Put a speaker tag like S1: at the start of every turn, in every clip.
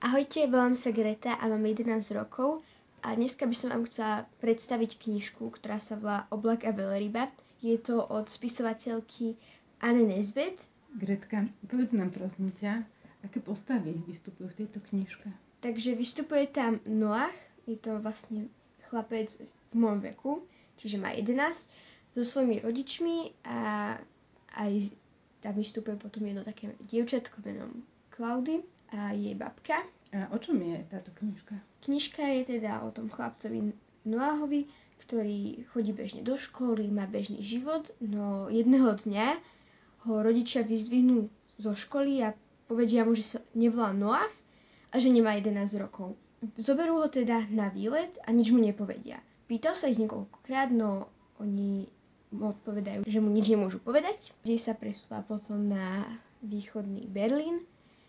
S1: Ahojte, volám sa Greta a mám 11 rokov a dneska by som vám chcela predstaviť knižku, ktorá sa volá Oblak a veľryba. Je to od spisovateľky Anny Nesbitt.
S2: Gretka, povedz nám prosím ťa, aké postavy vystupujú v tejto knižke?
S1: Takže vystupuje tam Noah, je to vlastne chlapec v môjom veku, čiže má 11, so svojimi rodičmi a aj tam vystupuje potom jedno také dievčatko menom Klaudy a jej babka.
S2: A o čom je táto knižka?
S1: Knižka je teda o tom chlapcovi Noahovi, ktorý chodí bežne do školy, má bežný život, no jedného dňa ho rodičia vyzdvihnú zo školy a povedia mu, že sa nevolá Noah a že nemá 11 rokov. Zoberú ho teda na výlet a nič mu nepovedia. Pýtal sa ich niekoľkokrát, no oni mu odpovedajú, že mu nič nemôžu povedať. Kde sa presúva potom na východný Berlín,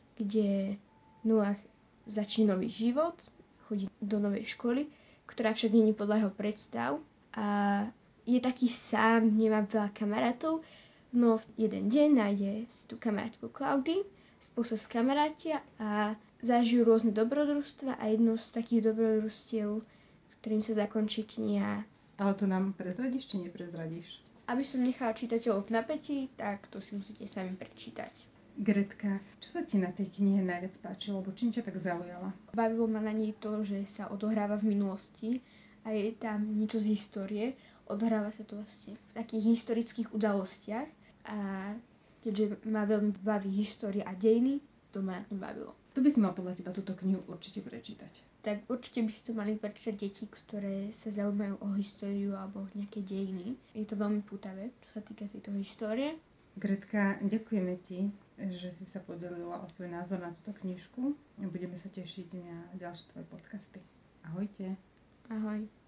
S1: kde Noah začne nový život, chodí do novej školy, ktorá však nie je podľa jeho predstav a je taký sám, nemá veľa kamarátov, no v jeden deň nájde si tú kamarátku Klaudy, spolu sa skamarátia a zažijú rôzne dobrodružstva a jedno z takých dobrodružstiev, ktorým sa zakončí kniha.
S2: Ale to nám prezradíš, či neprezradíš?
S1: Aby som nechala čitateľov v napätí, tak to si musíte sami prečítať.
S2: Gretka, čo sa ti na tej knihe najviac páčilo, alebo čím ťa tak zaujala?
S1: Bavilo ma na nej to, že sa odohráva v minulosti a je tam niečo z histórie. Odohráva sa to vlastne v takých historických udalostiach a keďže ma veľmi baví história a dejiny, to ma na tom bavilo.
S2: To by si mal podľa teba túto knihu určite prečítať.
S1: Tak určite by si to mali prečítať deti, ktoré sa zaujímajú o históriu alebo nejaké dejiny. Je to veľmi pútavé, čo sa týka tejto histórie.
S2: Gretka, ďakujeme ti, že si sa podelila o svoj názor na túto knižku. Budeme sa tešiť na ďalšie tvoje podcasty. Ahojte.
S1: Ahoj.